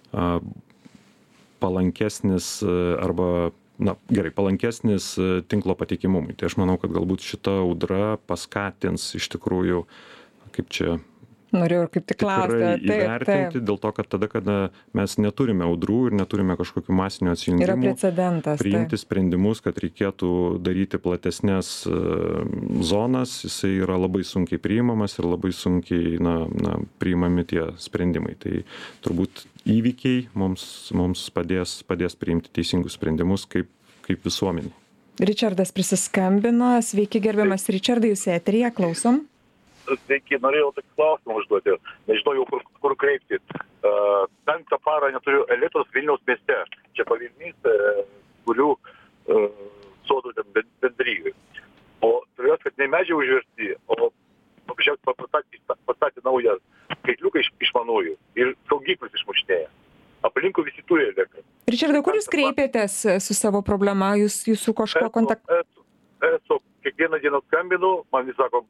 Speaker 3: palankesnis arba palankesnis tinklo patikimumui. Tai aš manau, kad galbūt šita audra paskatins iš tikrųjų, kaip čia
Speaker 2: norėjau kaip tik klausti,
Speaker 3: įvertinti, dėl to, kad tada, kada mes neturime audrų ir neturime kažkokių masinių atsijungimų, priimti sprendimus, kad reikėtų daryti platesnės zonas, jisai yra labai sunkiai priimamas ir labai sunkiai priimami tie sprendimai. Tai turbūt įvykiai mums padės priimti teisingus sprendimus kaip visuomenė.
Speaker 2: Ričardas prisiskambino. Sveiki, gerbiamas Ričardai, jūs eteryje, klausom.
Speaker 9: Sveiki, norėjau tokį klausimą užduoti. Nežinau jau kur kreiptis. 5 parą neturiu elektros Vilniaus mieste. Čia pavyzdys, kurių sodų bendrygai. O turėjau, kad ne medžiai užversti, o pastatė naują skaitliuką išmanųjų ir saugiklius išmušinėja. Aplinkui visi turi elektrą.
Speaker 2: Ričardai, kur jūs kreipėtės su savo problema? Jūsų kažko kontaktą?
Speaker 9: Esu kiekvieną dieną skambinu, man vis sako,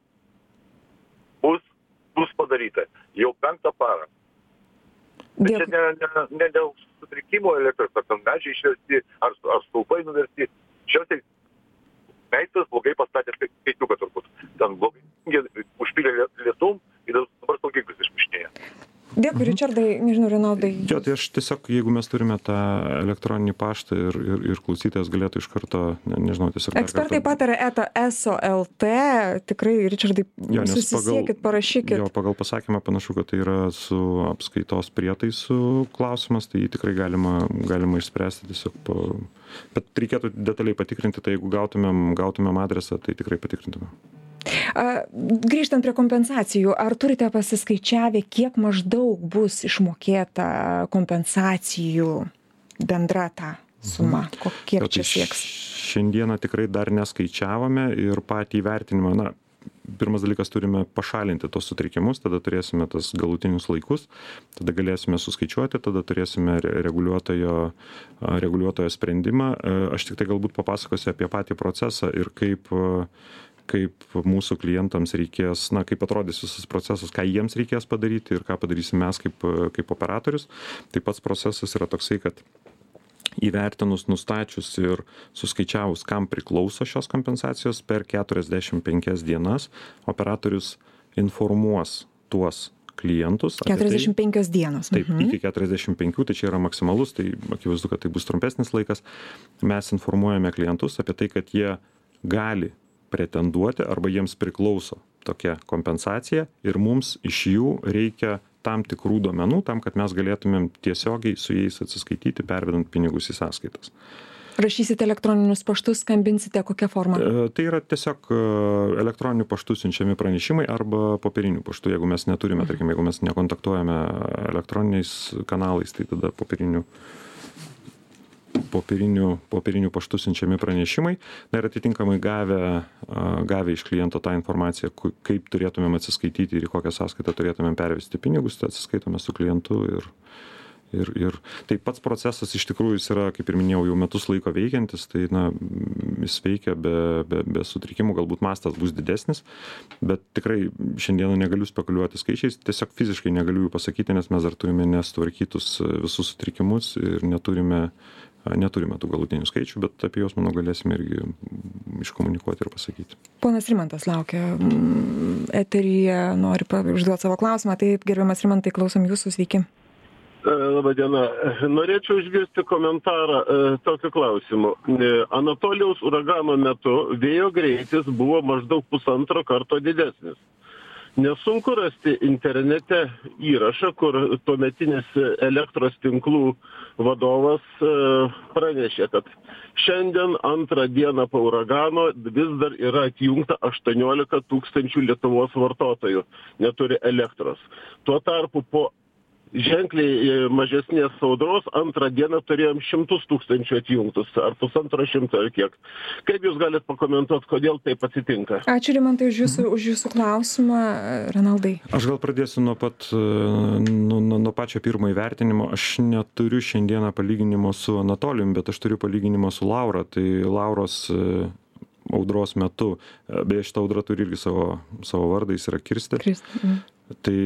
Speaker 9: bus padaryta. Jau 5 parą. Bet čia ne dėl sutrikimo elektros, ar ten medžiai išversti, ar stulpai nuversti. Šiausiai meistras blogai pastatė skaitliuką turbūt. Ten blogai užpylė lietum ir dabar saugiklius išmušinėja.
Speaker 2: Dėkui, Ričardai, nežinau, Renaldai.
Speaker 3: Jo, tai aš tiesiog, jeigu mes turime tą elektroninį paštą ir klausytojas galėtų iš karto, nežinau, tiesiog...
Speaker 2: Ekspertai pataria eso.lt, tikrai, Ričardai, susisiekit, parašykit.
Speaker 3: Jo, pagal pasakymą panašu, kad tai yra su apskaitos prietaisų klausimas, tai jį tikrai galima išspręsti tiesiog bet reikėtų detaliai patikrinti, tai jeigu gautumėm adresą, tai tikrai patikrintumėm.
Speaker 2: Grįžtant prie kompensacijų, ar turite pasiskaičiavę, kiek maždaug bus išmokėta kompensacijų bendra ta suma, kiek čia sieks?
Speaker 3: Šiandieną tikrai dar neskaičiavome ir patį įvertinimą, pirmas dalykas turime pašalinti tos sutrikimus, tada turėsime tas galutinius laikus, tada galėsime suskaičiuoti, tada turėsime reguliuotojo sprendimą. Aš tik tai galbūt papasakosiu apie patį procesą ir kaip mūsų klientams reikės, kaip atrodys visas procesas, ką jiems reikės padaryti ir ką padarysim mes kaip operatorius. Tai pats procesas yra toksai, kad įvertinus, nustačius ir suskaičiavus, kam priklauso šios kompensacijos, per 45 dienas operatorius informuos tuos klientus.
Speaker 2: 45 dienos.
Speaker 3: Taip, iki 45, tai čia yra maksimalus, tai akivaizdu, kad tai bus trumpesnis laikas. Mes informuojame klientus apie tai, kad jie gali pretenduoti arba jiems priklauso tokia kompensacija ir mums iš jų reikia tam tikrų duomenų, tam, kad mes galėtumėm tiesiogiai su jais atsiskaityti, pervedant pinigus į sąskaitas.
Speaker 2: Rašysite elektroninius paštus, skambinsite, kokia forma?
Speaker 3: Tai yra tiesiog elektroniniu paštu siunčiami pranešimai arba popieriniu paštu, jeigu mes neturime, tarkim, jeigu mes nekontaktuojame elektroniniais kanalais, tai tada popieriniu paštu siunčiami pranešimai. Ir atitinkamai gavę iš kliento tą informaciją, kaip turėtumėm atsiskaityti ir į kokią sąskaitą turėtumėm pervesti pinigus, tai atsiskaitome su klientu ir tai pats procesas iš tikrųjų jis yra, kaip ir minėjau, jau metus laiko veikiantis, tai jis veikia be sutrikimų, galbūt mastas bus didesnis, bet tikrai šiandieną negaliu spekuliuoti skaičiais, tiesiog fiziškai negaliu jų pasakyti, nes mes dar turime nesutvarkytus visus sutrikimus ir neturime tų galutinių skaičių, bet apie juos, manau, galėsime irgi iškomunikuoti ir pasakyti.
Speaker 2: Ponas Rimantas laukia eteryje, nori užduoti savo klausimą. Taip, gerbiamas Rimantai, klausom jūsų, sveiki.
Speaker 7: Labadiena. Norėčiau išgirsti komentarą tokiu klausimu. Anatolijaus uragano metu vėjo greitis buvo maždaug 1,5 karto didesnis. Nesunku rasti internete įrašą, kur tuometinis elektros tinklų vadovas pranešė, kad šiandien antrą dieną po uragano vis dar yra atjungta 18 000 Lietuvos vartotojų, neturi elektros. Tuo tarpu po ženkliai mažesnės audros antrą dieną turėjom 100 000 atjungtus, ar 150 ar kiek. Kaip jūs galite pakomentuoti, kodėl taip atsitinka?
Speaker 2: Ačiū, Rimantai, už jūsų klausimą. Renaldai.
Speaker 3: Aš gal pradėsiu nuo pačio pirmo įvertinimo. Aš neturiu šiandieną palyginimo su Anatolijum, bet aš turiu palyginimo su Laura. Tai Lauros audros metu, beje, šitą audrą turi irgi savo vardą, jis yra Kirsti. Tai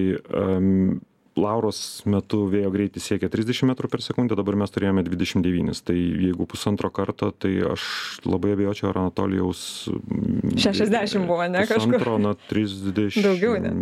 Speaker 3: Lauros metu vėjo greitis siekia 30 metrų per sekundę, dabar mes turėjome 29. Tai jeigu 1,5 karto, tai aš labai abejočiau, ar Anatolijaus
Speaker 2: 60 buvo, ne kažkur?
Speaker 3: 35,
Speaker 2: daugiau, ne?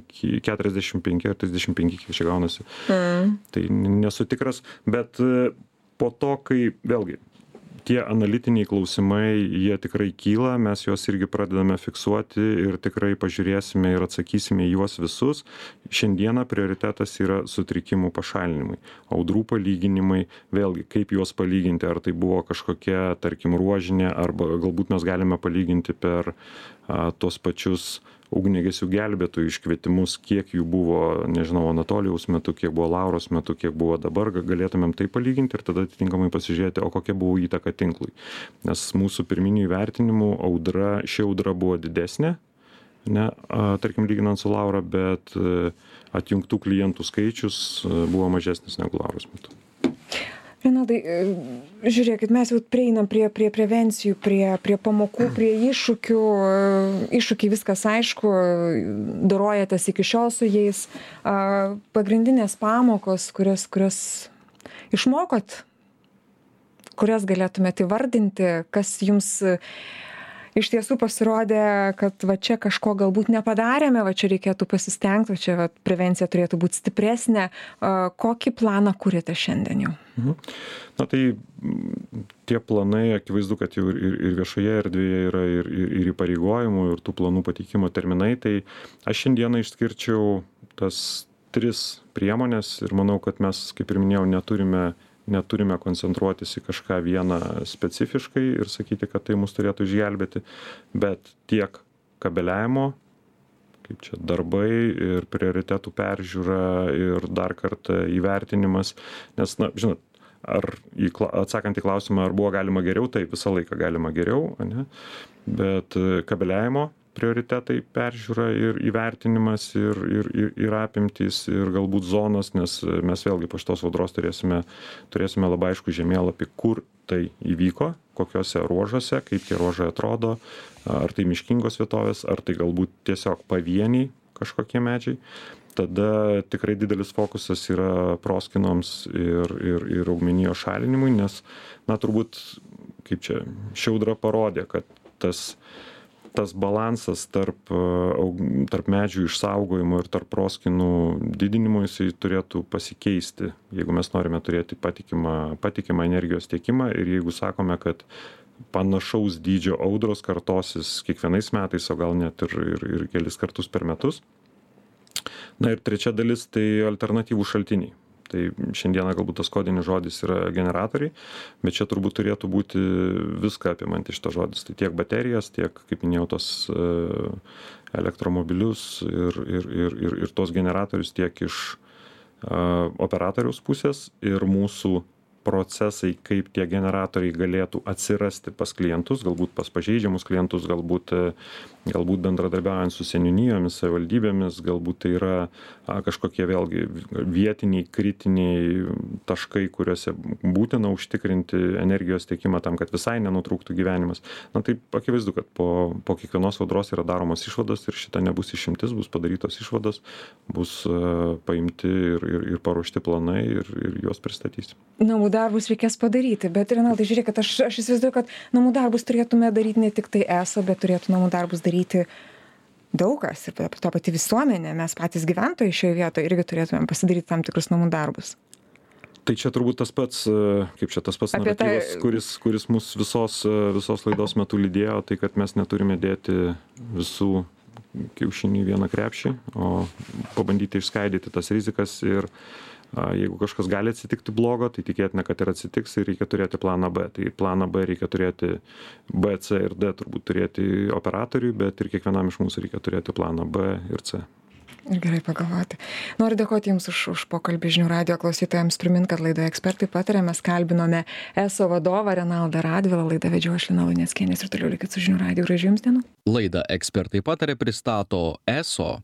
Speaker 3: 45 ar 35, kiek čia gaunasi. Tai nesu tikras, bet po to, kai vėlgi tie analitiniai klausimai, jie tikrai kyla, mes juos irgi pradedame fiksuoti ir tikrai pažiūrėsime ir atsakysime į juos visus. Šiandieną prioritetas yra sutrikimų pašalinimai, audrų palyginimai, vėlgi, kaip juos palyginti, ar tai buvo kažkokia, tarkim, ruožinė, arba galbūt mes galime palyginti per tuos pačius ugniagesių gelbėtojų iškvietimus, kiek jų buvo, nežinau, Anatolijaus metu, kiek buvo Lauros metu, kiek buvo dabar, galėtumėm tai palyginti ir tada atitinkamai pasižiūrėti, o kokia buvo įtaka tinklui. Nes mūsų pirminių įvertinimų ši audra buvo didesnė, tarkim, lyginant su Laura, bet atjungtų klientų skaičius buvo mažesnis negu Lauros metu.
Speaker 2: Renaldai, žiūrėkit, mes jau prieinam prie prevencijų, prie pamokų, prie iššūkių. Iššūkiai viskas aišku, dorojatės iki šiol su jais. Pagrindinės pamokos, kurias išmokot, kurias galėtumėte įvardinti, kas jums iš tiesų pasirodė, kad va čia kažko galbūt nepadarėme, va čia reikėtų pasistengti, va čia va, prevencija turėtų būti stipresnė. Kokį planą kuriate šiandien jau?
Speaker 3: Na tai tie planai, akivaizdu, kad jau ir viešoje erdvėje yra ir įpareigojimų, ir tų planų pateikimo terminai. Tai aš šiandieną išskirčiau tas 3 priemonės ir manau, kad mes, kaip ir minėjau, neturime koncentruotis į kažką vieną specifiškai ir sakyti, kad tai mus turėtų išgelbėti, bet tiek kabeliavimo, kaip čia darbai ir prioritetų peržiūra ir dar kartą įvertinimas, nes, na, žinot, atsakant į klausimą, ar buvo galima geriau, tai visą laiką galima geriau, ne? Bet kabeliavimo prioritetai, peržiūra ir įvertinimas ir apimtys ir galbūt zonos, nes mes vėlgi po šitos audros turėsime labai aišku žemėlapį, kur tai įvyko, kokiuose ruožuose, kaip tie ruožai atrodo, ar tai miškingos vietovės, ar tai galbūt tiesiog pavieniai kažkokie medžiai. Tada tikrai didelis fokusas yra proskinoms ir augmenijos šalinimui, nes, na, turbūt, kaip čia, ši audra parodė, kad tas balansas tarp medžių išsaugojimo ir tarp proskinų didinimo jisai turėtų pasikeisti, jeigu mes norime turėti patikimą energijos tiekimą ir jeigu sakome, kad panašaus dydžio audros kartosis kiekvienais metais, o gal net ir kelis kartus per metus. Na ir trečia dalis tai alternatyvų šaltiniai. Tai šiandieną galbūt tas kodinis žodis yra generatoriai, bet čia turbūt turėtų būti viską apimantis šitas žodis. Tai tiek baterijas, tiek, kaip minėjau, tos elektromobilius ir tos generatorius tiek iš operatoriaus pusės ir mūsų procesai, kaip tie generatoriai galėtų atsirasti pas klientus, galbūt pas pažeidžiamus klientus, galbūt bendradarbiaujant su seniūnijomis, savivaldybėmis, galbūt tai yra kažkokie vėlgi vietiniai, kritiniai taškai, kuriuose būtina užtikrinti energijos tiekimą tam, kad visai nenutrūktų gyvenimas. Na tai akivaizdu, kad po kiekvienos audros yra daromos išvados ir šita nebus išimtis, bus padarytos išvados, bus paimti ir paruošti planai ir juos pristatys.
Speaker 2: Namų darbus reikės padaryti, bet Renaldai, žiūrėkit, aš įsivaizduoju, kad namų darbus turėtume daryti ne tik tai ESO, bet turėtų namų darbus daryti daug kas ir to pati visuomenė, mes patys gyventojai šioje vietoje irgi turėtumėm pasidaryti tam tikrus namų darbus.
Speaker 3: Tai čia turbūt tas pats naratyvas, kuris mus visos laidos metu lydėjo, tai kad mes neturime dėti visų kiaušinių į vieną krepšį, o pabandyti išskaidyti tas rizikas ir jeigu kažkas gali atsitikti blogo, tai tikėtina, kad ir atsitiks ir reikia turėti planą B. Tai planą B reikia turėti B, C ir D, turbūt turėti operatoriui, bet ir kiekvienam iš mūsų reikia turėti planą B ir C.
Speaker 2: Ir gerai pagalvoti. Noriu dėkoti Jums už pokalbį žinių radijo klausytojams. Primint, kad laidoje Ekspertai pataria mes kalbinome ESO vadovą Renaldą Radvilą. Laidą vedžiau aš Lina Luneckienė ir toliau likit su žinių radiju. Gražių Jums dienų.
Speaker 1: Laidą Ekspertai pataria pristato ESO.